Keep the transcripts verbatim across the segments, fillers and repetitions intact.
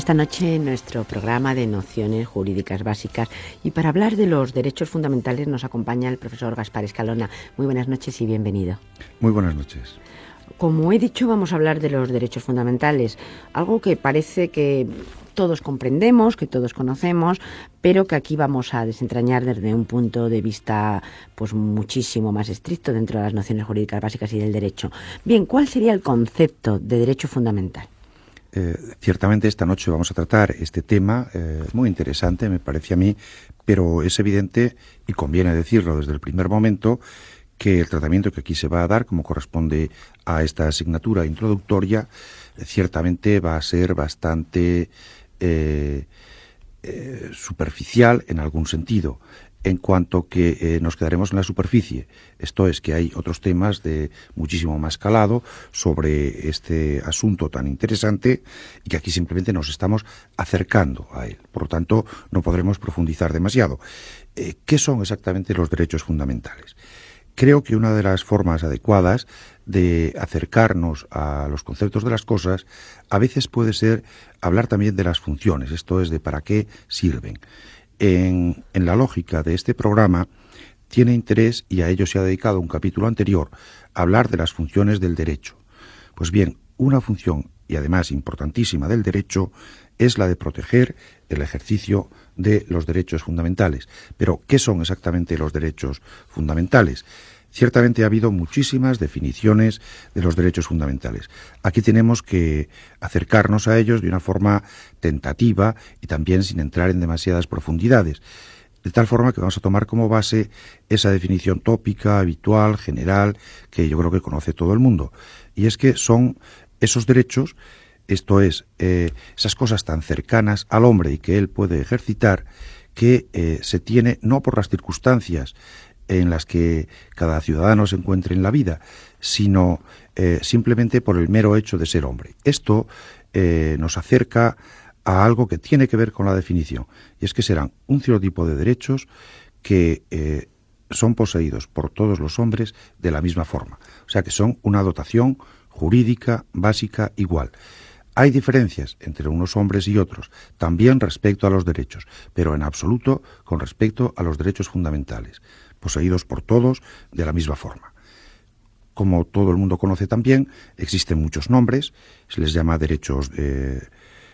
Esta noche en nuestro programa de nociones jurídicas básicas y para hablar de los derechos fundamentales nos acompaña el profesor Gaspar Escalona. Muy buenas noches y bienvenido. Muy buenas noches. Como he dicho, vamos a hablar de los derechos fundamentales, algo que parece que todos comprendemos, que todos conocemos, pero que aquí vamos a desentrañar desde un punto de vista pues muchísimo más estricto dentro de las nociones jurídicas básicas y del derecho. Bien, ¿cuál sería el concepto de derecho fundamental? Eh, ciertamente esta noche vamos a tratar este tema, eh, muy interesante me parece a mí, pero es evidente, y conviene decirlo desde el primer momento, que el tratamiento que aquí se va a dar, como corresponde a esta asignatura introductoria, eh, ciertamente va a ser bastante eh, eh, superficial en algún sentido, en cuanto que eh, nos quedaremos en la superficie. Esto es que hay otros temas de muchísimo más calado sobre este asunto tan interesante y que aquí simplemente nos estamos acercando a él. Por lo tanto, no podremos profundizar demasiado. Eh, ¿Qué son exactamente los derechos fundamentales? Creo que una de las formas adecuadas de acercarnos a los conceptos de las cosas a veces puede ser hablar también de las funciones, esto es, de para qué sirven. En, en la lógica de este programa tiene interés, y a ello se ha dedicado un capítulo anterior, a hablar de las funciones del derecho. Pues bien, una función, y además importantísima, del derecho es la de proteger el ejercicio de los derechos fundamentales. Pero, ¿qué son exactamente los derechos fundamentales? Ciertamente ha habido muchísimas definiciones de los derechos fundamentales. Aquí tenemos que acercarnos a ellos de una forma tentativa y también sin entrar en demasiadas profundidades. De tal forma que vamos a tomar como base esa definición tópica, habitual, general, que yo creo que conoce todo el mundo. Y es que son esos derechos, esto es, eh, esas cosas tan cercanas al hombre y que él puede ejercitar, que eh, se tiene no por las circunstancias en las que cada ciudadano se encuentre en la vida, sino eh, simplemente por el mero hecho de ser hombre. Esto eh, nos acerca a algo que tiene que ver con la definición, y es que serán un cierto tipo de derechos que eh, son poseídos por todos los hombres de la misma forma, o sea que son una dotación jurídica básica igual. Hay diferencias entre unos hombres y otros, también respecto a los derechos, pero en absoluto con respecto a los derechos fundamentales, poseídos por todos de la misma forma. Como todo el mundo conoce también, existen muchos nombres, se les llama derechos eh,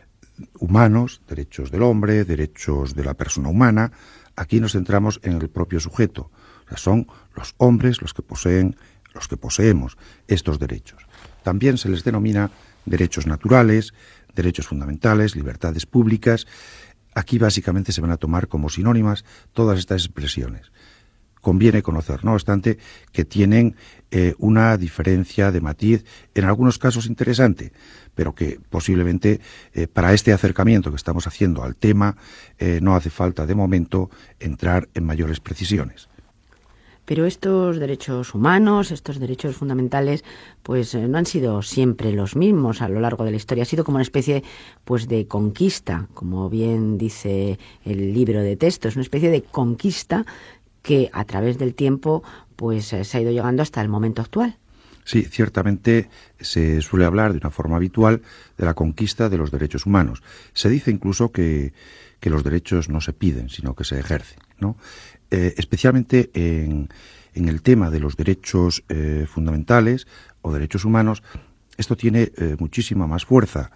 humanos, derechos del hombre, derechos de la persona humana. Aquí nos centramos en el propio sujeto, o sea, son los hombres los que poseen, los que poseemos estos derechos. También se les denomina derechos naturales, derechos fundamentales, libertades públicas. Aquí básicamente se van a tomar como sinónimas todas estas expresiones. Conviene conocer, no obstante, que tienen eh, una diferencia de matiz, en algunos casos interesante, pero que posiblemente eh, para este acercamiento que estamos haciendo al tema eh, no hace falta de momento entrar en mayores precisiones. Pero estos derechos humanos, estos derechos fundamentales, pues eh, no han sido siempre los mismos a lo largo de la historia. Ha sido como una especie pues de conquista, como bien dice el libro de texto, es una especie de conquista que a través del tiempo pues eh, se ha ido llegando hasta el momento actual. Sí, ciertamente se suele hablar de una forma habitual de la conquista de los derechos humanos. Se dice incluso que, que los derechos no se piden, sino que se ejercen, ¿no? Eh, especialmente en, en el tema de los derechos eh, fundamentales o derechos humanos, esto tiene eh, muchísima más fuerza,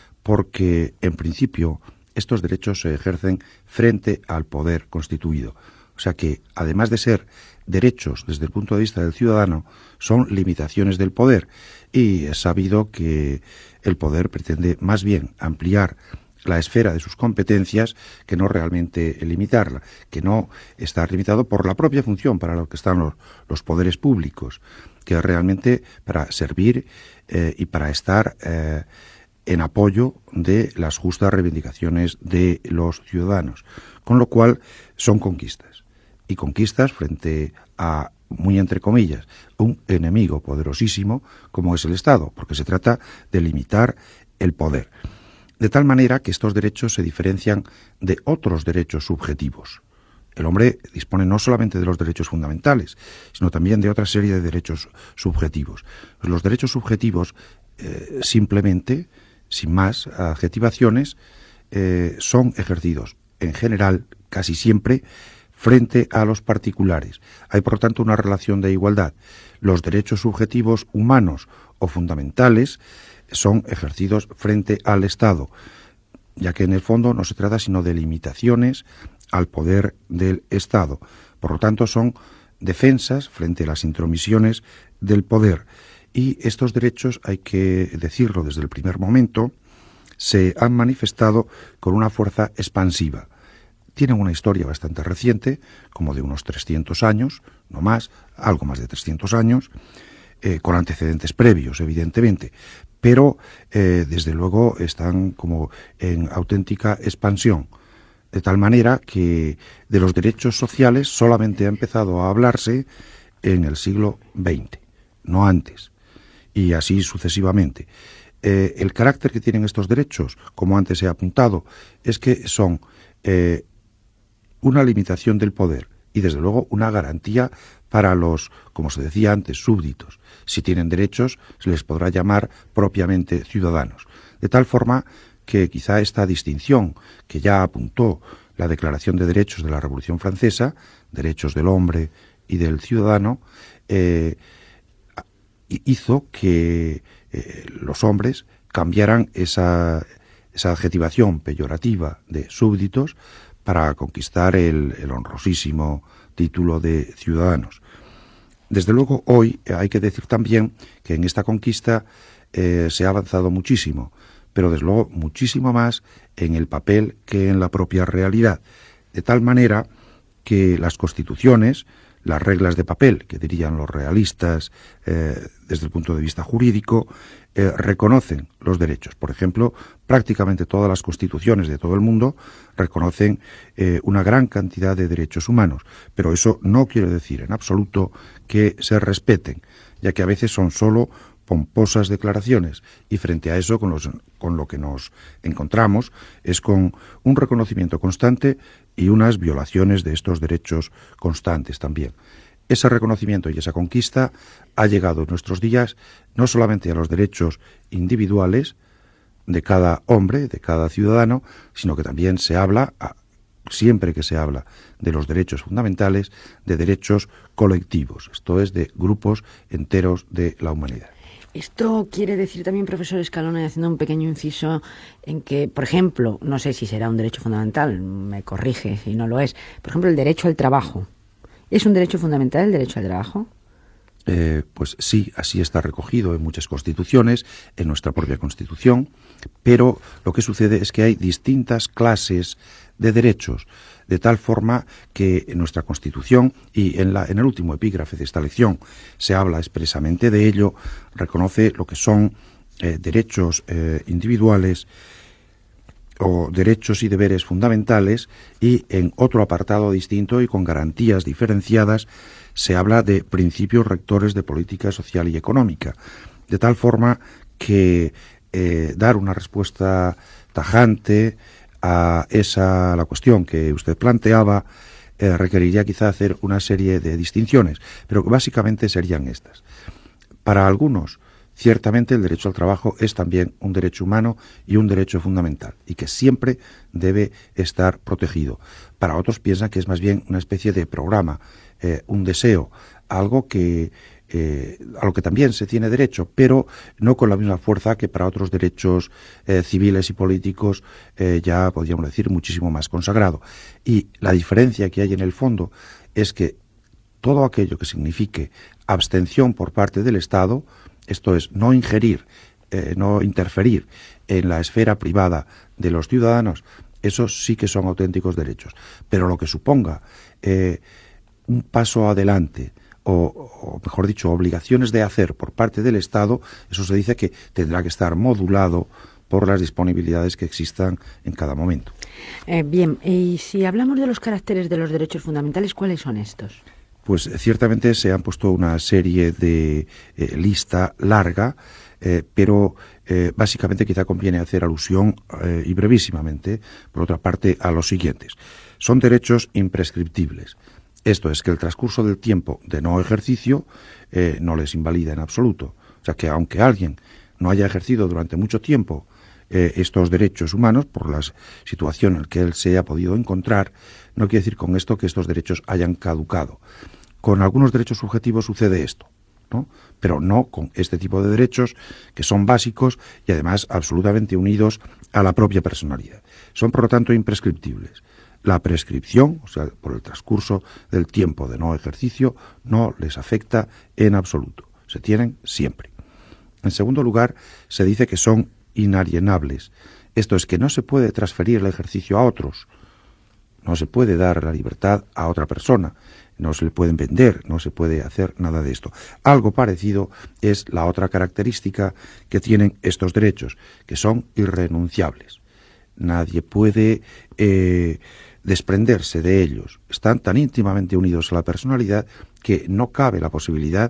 porque en principio estos derechos se ejercen frente al poder constituido. O sea que, además de ser derechos desde el punto de vista del ciudadano, son limitaciones del poder. Y es sabido que el poder pretende más bien ampliar la esfera de sus competencias que no realmente limitarla, que no está limitado por la propia función para lo que están los, los poderes públicos, que es realmente para servir eh, y para estar eh, en apoyo de las justas reivindicaciones de los ciudadanos. Con lo cual, son conquistas. Y conquistas frente a, muy entre comillas, un enemigo poderosísimo como es el Estado, porque se trata de limitar el poder. De tal manera que estos derechos se diferencian de otros derechos subjetivos. El hombre dispone no solamente de los derechos fundamentales, sino también de otra serie de derechos subjetivos. Pues los derechos subjetivos, eh, simplemente, sin más adjetivaciones, eh, son ejercidos, en general, casi siempre, frente a los particulares. Hay, por lo tanto, una relación de igualdad. Los derechos subjetivos humanos o fundamentales son ejercidos frente al Estado, ya que en el fondo no se trata sino de limitaciones al poder del Estado. Por lo tanto, son defensas frente a las intromisiones del poder. Y estos derechos, hay que decirlo desde el primer momento, se han manifestado con una fuerza expansiva. Tienen una historia bastante reciente, como de unos trescientos años, no más, algo más de trescientos años, eh, con antecedentes previos, evidentemente, pero eh, desde luego están como en auténtica expansión, de tal manera que de los derechos sociales solamente ha empezado a hablarse en el siglo veinte, no antes, y así sucesivamente. Eh, el carácter que tienen estos derechos, como antes he apuntado, es que son eh, una limitación del poder y, desde luego, una garantía para los, como se decía antes, súbditos. Si tienen derechos, se les podrá llamar propiamente ciudadanos. De tal forma que quizá esta distinción que ya apuntó la Declaración de Derechos de la Revolución Francesa, derechos del hombre y del ciudadano, eh, hizo que eh, los hombres cambiaran esa, esa adjetivación peyorativa de súbditos para conquistar el, el honrosísimo título de ciudadanos. Desde luego, hoy hay que decir también que en esta conquista eh, se ha avanzado muchísimo, pero desde luego muchísimo más en el papel que en la propia realidad, de tal manera que las constituciones, las reglas de papel, que dirían los realistas eh, desde el punto de vista jurídico, eh, reconocen los derechos. Por ejemplo, prácticamente todas las constituciones de todo el mundo reconocen eh, una gran cantidad de derechos humanos, pero eso no quiere decir en absoluto que se respeten, ya que a veces son solo pomposas declaraciones, y frente a eso con, los, con lo que nos encontramos es con un reconocimiento constante y unas violaciones de estos derechos constantes también. Ese reconocimiento y esa conquista ha llegado en nuestros días no solamente a los derechos individuales de cada hombre, de cada ciudadano, sino que también se habla, siempre que se habla de los derechos fundamentales, de derechos colectivos, esto es, de grupos enteros de la humanidad. Esto quiere decir también, profesor Escalona, haciendo un pequeño inciso, en que, por ejemplo, no sé si será un derecho fundamental, me corrige si no lo es, por ejemplo, el derecho al trabajo. ¿Es un derecho fundamental el derecho al trabajo? Eh, pues sí, así está recogido en muchas constituciones, en nuestra propia Constitución, pero lo que sucede es que hay distintas clases de derechos, de tal forma que en nuestra Constitución y en, la, en el último epígrafe de esta lección se habla expresamente de ello, reconoce lo que son eh, derechos eh, individuales o derechos y deberes fundamentales, y en otro apartado distinto y con garantías diferenciadas se habla de principios rectores de política social y económica, de tal forma que eh, dar una respuesta tajante a esa a la cuestión que usted planteaba eh, requeriría quizá hacer una serie de distinciones, pero básicamente serían estas. Para algunos, ciertamente el derecho al trabajo es también un derecho humano y un derecho fundamental, y que siempre debe estar protegido. Para otros piensan que es más bien una especie de programa, eh, un deseo, algo que eh, a lo que también se tiene derecho, pero no con la misma fuerza que para otros derechos eh, civiles y políticos, eh, ya podríamos decir muchísimo más consagrado. Y la diferencia que hay en el fondo es que todo aquello que signifique abstención por parte del Estado, esto es, no ingerir, eh, no interferir en la esfera privada de los ciudadanos, esos sí que son auténticos derechos. Pero lo que suponga eh, un paso adelante, o, o mejor dicho, obligaciones de hacer por parte del Estado, eso se dice que tendrá que estar modulado por las disponibilidades que existan en cada momento. Eh, bien, y si hablamos de los caracteres de los derechos fundamentales, ¿cuáles son estos? Pues ciertamente se han puesto una serie de eh, lista larga, eh, pero eh, básicamente quizá conviene hacer alusión, eh, y brevísimamente, por otra parte, a los siguientes. Son derechos imprescriptibles. Esto es, que el transcurso del tiempo de no ejercicio eh, no les invalida en absoluto. O sea, que aunque alguien no haya ejercido durante mucho tiempo eh, estos derechos humanos por la situación en la que él se ha podido encontrar, no quiere decir con esto que estos derechos hayan caducado. Con algunos derechos subjetivos sucede esto, ¿no? Pero no con este tipo de derechos que son básicos y además absolutamente unidos a la propia personalidad. Son, por lo tanto, imprescriptibles. La prescripción, o sea, por el transcurso del tiempo de no ejercicio, no les afecta en absoluto. Se tienen siempre. En segundo lugar, se dice que son inalienables. Esto es que no se puede transferir el ejercicio a otros. No se puede dar la libertad a otra persona. No se le pueden vender, no se puede hacer nada de esto. Algo parecido es la otra característica que tienen estos derechos, que son irrenunciables. Nadie puede eh, desprenderse de ellos. Están tan íntimamente unidos a la personalidad que no cabe la posibilidad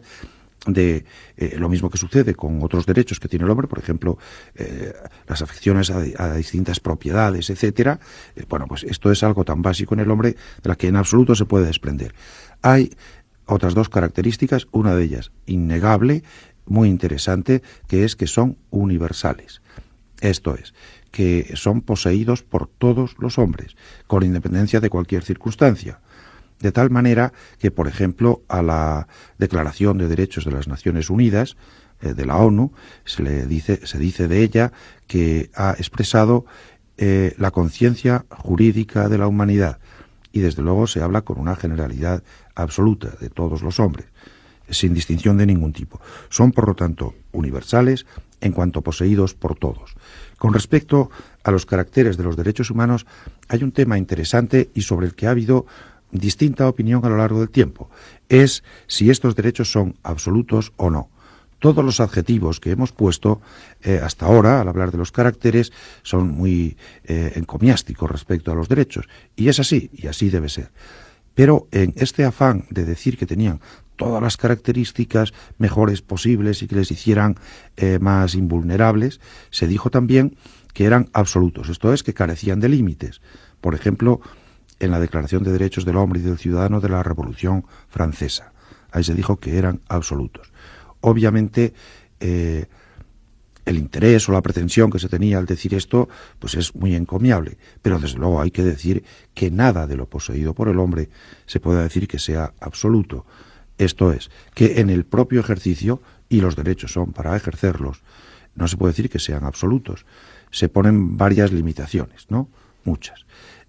de eh, lo mismo que sucede con otros derechos que tiene el hombre, por ejemplo, eh, las afecciones a, a distintas propiedades, etcétera. Eh, bueno, pues esto es algo tan básico en el hombre de la que en absoluto se puede desprender. Hay otras dos características, una de ellas innegable, muy interesante, que es que son universales. Esto es, que son poseídos por todos los hombres, con independencia de cualquier circunstancia. De tal manera que, por ejemplo, a la Declaración de Derechos de las Naciones Unidas, eh, de la ONU, se le dice, se dice de ella que ha expresado eh, la conciencia jurídica de la humanidad, y desde luego se habla con una generalidad absoluta de todos los hombres, sin distinción de ningún tipo. Son, por lo tanto, universales en cuanto poseídos por todos. Con respecto a los caracteres de los derechos humanos, hay un tema interesante y sobre el que ha habido distinta opinión a lo largo del tiempo. Es si estos derechos son absolutos o no. Todos los adjetivos que hemos puesto eh, hasta ahora, al hablar de los caracteres, son muy eh, encomiásticos respecto a los derechos. Y es así, y así debe ser. Pero en este afán de decir que tenían todas las características mejores posibles y que les hicieran eh, más invulnerables, se dijo también que eran absolutos. Esto es, que carecían de límites. Por ejemplo, en la Declaración de Derechos del Hombre y del Ciudadano de la Revolución Francesa. Ahí se dijo que eran absolutos. Obviamente, eh, el interés o la pretensión que se tenía al decir esto, pues es muy encomiable, pero desde luego hay que decir que nada de lo poseído por el hombre se puede decir que sea absoluto. Esto es, que en el propio ejercicio, y los derechos son para ejercerlos, no se puede decir que sean absolutos. Se ponen varias limitaciones, ¿no? Muchas.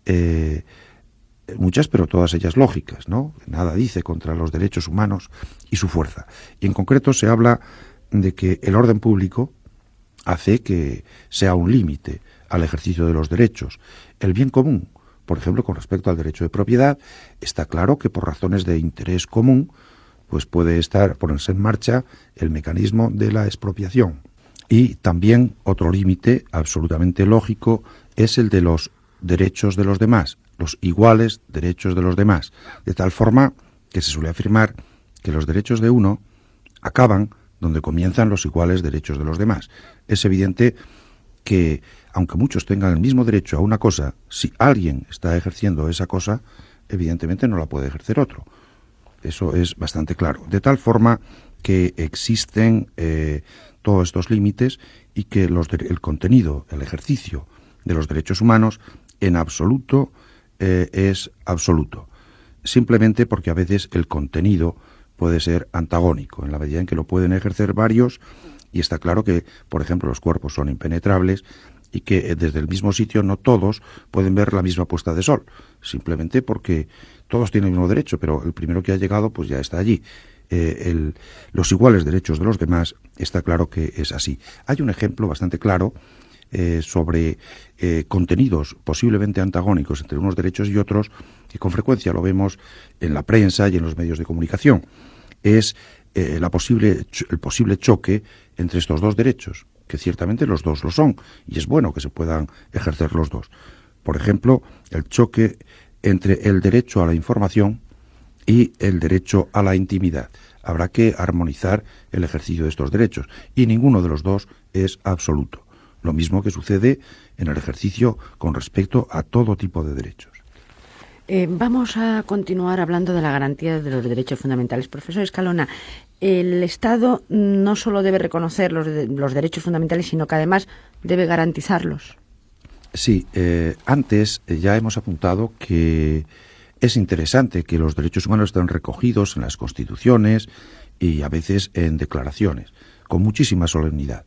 Eh, Muchas, pero todas ellas lógicas, ¿no? Nada dice contra los derechos humanos y su fuerza. Y en concreto se habla de que el orden público hace que sea un límite al ejercicio de los derechos. El bien común, por ejemplo, con respecto al derecho de propiedad, está claro que por razones de interés común, pues puede estar, ponerse en marcha el mecanismo de la expropiación. Y también otro límite absolutamente lógico es el de los derechos de los demás, los iguales derechos de los demás, de tal forma que se suele afirmar que los derechos de uno acaban donde comienzan los iguales derechos de los demás. Es evidente que, aunque muchos tengan el mismo derecho a una cosa, si alguien está ejerciendo esa cosa, evidentemente no la puede ejercer otro. Eso es bastante claro. De tal forma que existen eh, todos estos límites y que los de, el contenido, el ejercicio de los derechos humanos, en absoluto eh, es absoluto. Simplemente porque a veces el contenido puede ser antagónico, en la medida en que lo pueden ejercer varios, y está claro que, por ejemplo, los cuerpos son impenetrables y que desde el mismo sitio no todos pueden ver la misma puesta de sol, simplemente porque todos tienen el mismo derecho, pero el primero que ha llegado pues ya está allí. Eh, el, los iguales derechos de los demás, está claro que es así. Hay un ejemplo bastante claro eh, sobre eh, contenidos posiblemente antagónicos entre unos derechos y otros, que con frecuencia lo vemos en la prensa y en los medios de comunicación. Es eh, la posible, el posible choque entre estos dos derechos, que ciertamente los dos lo son, y es bueno que se puedan ejercer los dos. Por ejemplo, el choque entre el derecho a la información y el derecho a la intimidad. Habrá que armonizar el ejercicio de estos derechos, y ninguno de los dos es absoluto. Lo mismo que sucede en el ejercicio con respecto a todo tipo de derechos. Eh, vamos a continuar hablando de la garantía de los derechos fundamentales. Profesor Escalona, el Estado no solo debe reconocer los, de, los derechos fundamentales, sino que además debe garantizarlos. Sí, eh, antes eh, ya hemos apuntado que es interesante que los derechos humanos estén recogidos en las constituciones y a veces en declaraciones, con muchísima solemnidad.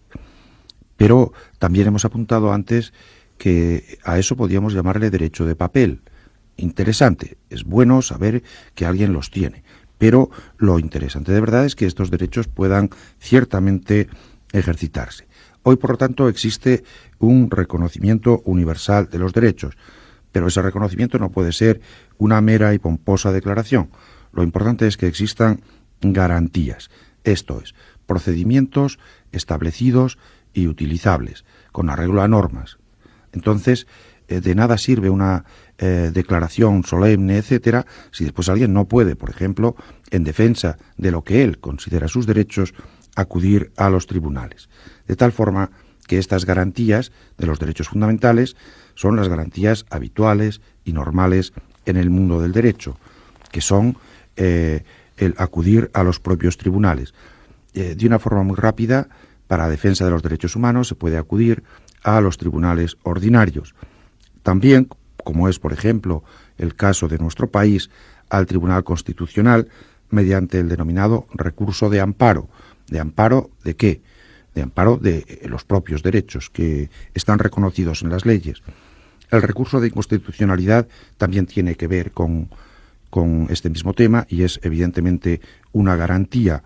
Pero también hemos apuntado antes que a eso podíamos llamarle derecho de papel. Interesante, es bueno saber que alguien los tiene, pero lo interesante de verdad es que estos derechos puedan ciertamente ejercitarse. Hoy, por lo tanto, existe un reconocimiento universal de los derechos, pero ese reconocimiento no puede ser una mera y pomposa declaración. Lo importante es que existan garantías, esto es, procedimientos establecidos y utilizables, con arreglo a normas. Entonces, eh, de nada sirve una eh, declaración solemne, etcétera, si después alguien no puede, por ejemplo, en defensa de lo que él considera sus derechos, acudir a los tribunales. De tal forma que estas garantías de los derechos fundamentales son las garantías habituales y normales en el mundo del derecho, que son eh, el acudir a los propios tribunales. Eh, de una forma muy rápida, para defensa de los derechos humanos se puede acudir a los tribunales ordinarios. También, como es, por ejemplo, el caso de nuestro país, al Tribunal Constitucional mediante el denominado recurso de amparo. ¿De amparo de qué? De amparo de los propios derechos que están reconocidos en las leyes. El recurso de inconstitucionalidad también tiene que ver con, con este mismo tema y es evidentemente una garantía.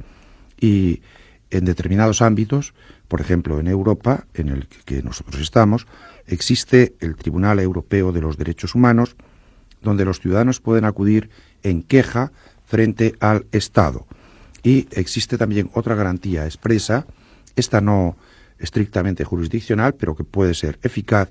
Y en determinados ámbitos, por ejemplo en Europa, en el que nosotros estamos, existe el Tribunal Europeo de los Derechos Humanos, donde los ciudadanos pueden acudir en queja frente al Estado. Y existe también otra garantía expresa, esta no estrictamente jurisdiccional, pero que puede ser eficaz,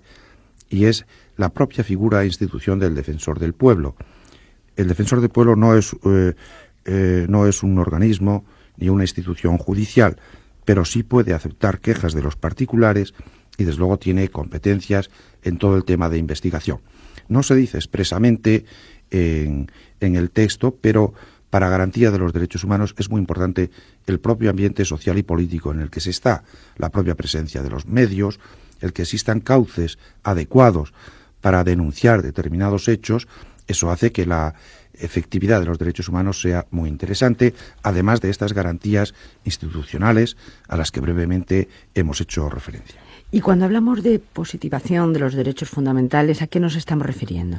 y es la propia figura e institución del defensor del pueblo. El defensor del pueblo no es, eh, eh, no es un organismo ni una institución judicial, pero sí puede aceptar quejas de los particulares y desde luego tiene competencias en todo el tema de investigación. No se dice expresamente en, en el texto, pero para garantía de los derechos humanos es muy importante el propio ambiente social y político en el que se está, la propia presencia de los medios, el que existan cauces adecuados para denunciar determinados hechos. Eso hace que la efectividad de los derechos humanos sea muy interesante, además de estas garantías institucionales a las que brevemente hemos hecho referencia. Y cuando hablamos de positivación de los derechos fundamentales, ¿a qué nos estamos refiriendo?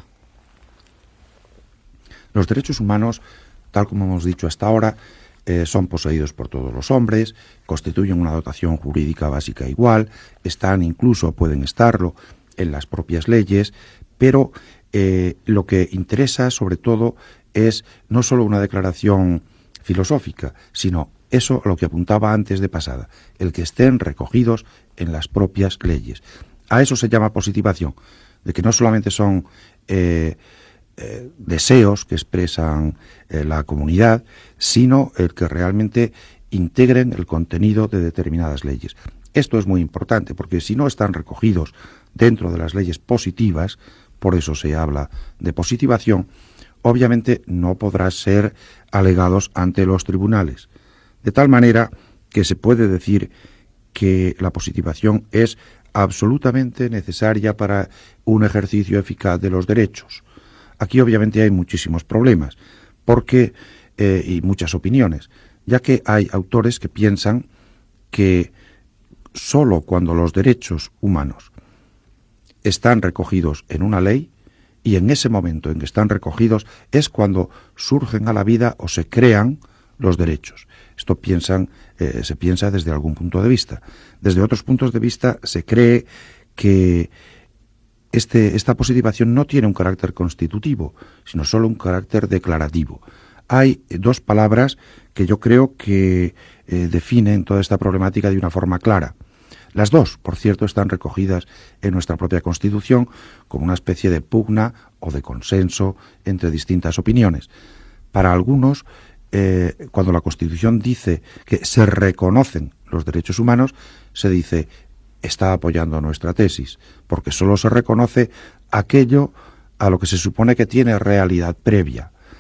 Los derechos humanos, tal como hemos dicho hasta ahora, eh, son poseídos por todos los hombres, constituyen una dotación jurídica básica igual, están incluso, pueden estarlo, en las propias leyes, pero eh, lo que interesa sobre todo es no solo una declaración filosófica, sino eso a lo que apuntaba antes de pasada, el que estén recogidos en las propias leyes. A eso se llama positivación, de que no solamente son eh, eh, deseos que expresan eh, la comunidad, sino el que realmente integren el contenido de determinadas leyes. Esto es muy importante, porque si no están recogidos dentro de las leyes positivas, por eso se habla de positivación, obviamente no podrán ser alegados ante los tribunales. De tal manera que se puede decir que la positivación es absolutamente necesaria para un ejercicio eficaz de los derechos. Aquí obviamente hay muchísimos problemas porque eh, y muchas opiniones, ya que hay autores que piensan que sólo cuando los derechos humanos están recogidos en una ley, y en ese momento en que están recogidos es cuando surgen a la vida o se crean los derechos. Esto piensan, eh, se piensa desde algún punto de vista. Desde otros puntos de vista se cree que este, esta positivación no tiene un carácter constitutivo, sino solo un carácter declarativo. Hay dos palabras que yo creo que eh, definen toda esta problemática de una forma clara. Las dos, por cierto, están recogidas en nuestra propia Constitución como una especie de pugna o de consenso entre distintas opiniones. Para algunos, eh, cuando la Constitución dice que se reconocen los derechos humanos, se dice está apoyando nuestra tesis, porque solo se reconoce aquello a lo que se supone que tiene realidad previa.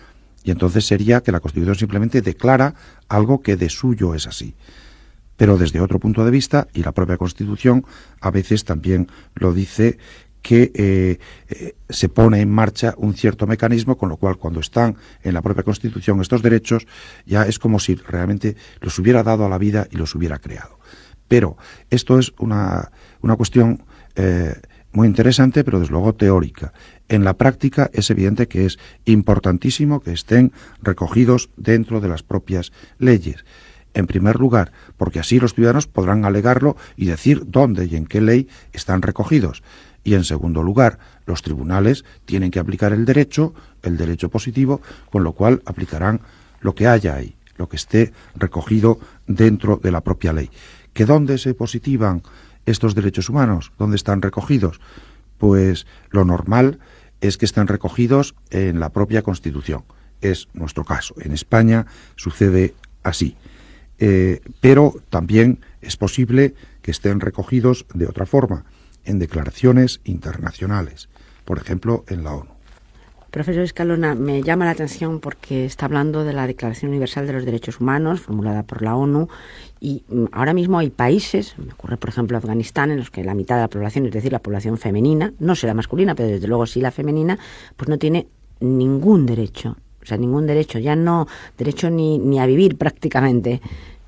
Y entonces sería que la Constitución simplemente declara algo que de suyo es así. Pero desde otro punto de vista, y la propia Constitución a veces también lo dice, que eh, eh, se pone en marcha un cierto mecanismo, con lo cual cuando están en la propia Constitución estos derechos, ya es como si realmente los hubiera dado a la vida y los hubiera creado. Pero esto es una, una cuestión eh, muy interesante, pero desde luego teórica. En la práctica es evidente que es importantísimo que estén recogidos dentro de las propias leyes. En primer lugar, porque así los ciudadanos podrán alegarlo y decir dónde y en qué ley están recogidos. Y en segundo lugar, los tribunales tienen que aplicar el derecho, el derecho positivo, con lo cual aplicarán lo que haya ahí, lo que esté recogido dentro de la propia ley. ¿Que dónde se positivan estos derechos humanos? ¿Dónde están recogidos? Pues lo normal es que estén recogidos en la propia Constitución. Es nuestro caso. En España sucede así. Eh, pero también es posible que estén recogidos de otra forma, en declaraciones internacionales, por ejemplo, en la ONU. Profesor Escalona, me llama la atención porque está hablando de la Declaración Universal de los Derechos Humanos, formulada por la ONU, y ahora mismo hay países, me ocurre por ejemplo Afganistán, en los que la mitad de la población, es decir, la población femenina, no será masculina, pero desde luego sí la femenina, pues no tiene ningún derecho. O sea, ningún derecho, ya no derecho ni, ni a vivir prácticamente.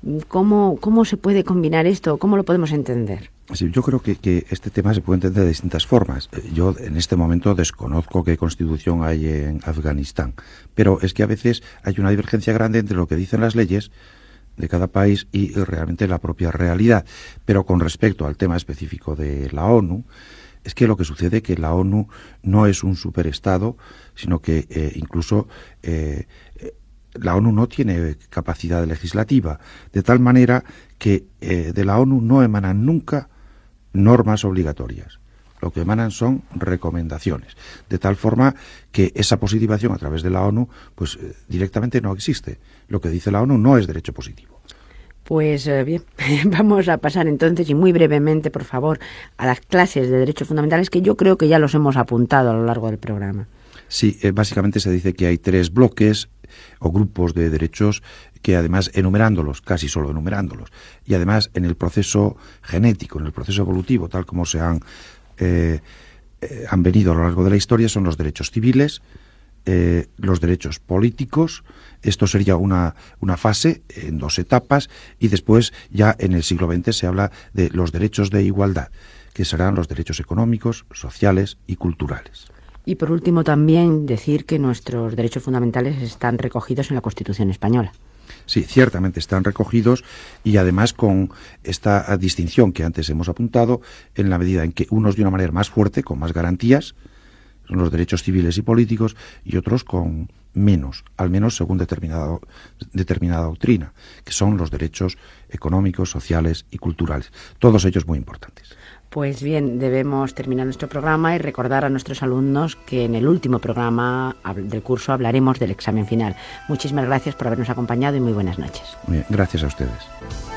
¿Cómo, ¿Cómo se puede combinar esto? ¿Cómo lo podemos entender? Sí, yo creo que, que este tema se puede entender de distintas formas. Yo en este momento desconozco qué constitución hay en Afganistán, pero es que a veces hay una divergencia grande entre lo que dicen las leyes de cada país y realmente la propia realidad. Pero con respecto al tema específico de la ONU, es que lo que sucede es que la ONU no es un superestado, sino que eh, incluso eh, la ONU no tiene capacidad legislativa, de tal manera que eh, de la ONU no emanan nunca normas obligatorias. Lo que emanan son recomendaciones, de tal forma que esa positivación a través de la ONU pues eh, directamente no existe. Lo que dice la ONU no es derecho positivo. Pues eh, bien, vamos a pasar entonces y muy brevemente, por favor, a las clases de derechos fundamentales que yo creo que ya los hemos apuntado a lo largo del programa. Sí, eh, básicamente se dice que hay tres bloques o grupos de derechos que además enumerándolos, casi solo enumerándolos, y además en el proceso genético, en el proceso evolutivo, tal como se han, eh, eh, han venido a lo largo de la historia, son los derechos civiles, Eh, los derechos políticos. Esto sería una, una fase en dos etapas, y después ya en el siglo veinte se habla de los derechos de igualdad, que serán los derechos económicos, sociales y culturales. Y por último también decir que nuestros derechos fundamentales están recogidos en la Constitución española. Sí, ciertamente están recogidos, y además con esta distinción que antes hemos apuntado, en la medida en que unos de una manera más fuerte, con más garantías, son los derechos civiles y políticos, y otros con menos, al menos según determinada, determinada doctrina, que son los derechos económicos, sociales y culturales. Todos ellos muy importantes. Pues bien, debemos terminar nuestro programa y recordar a nuestros alumnos que en el último programa del curso hablaremos del examen final. Muchísimas gracias por habernos acompañado y muy buenas noches. Muy bien, gracias a ustedes.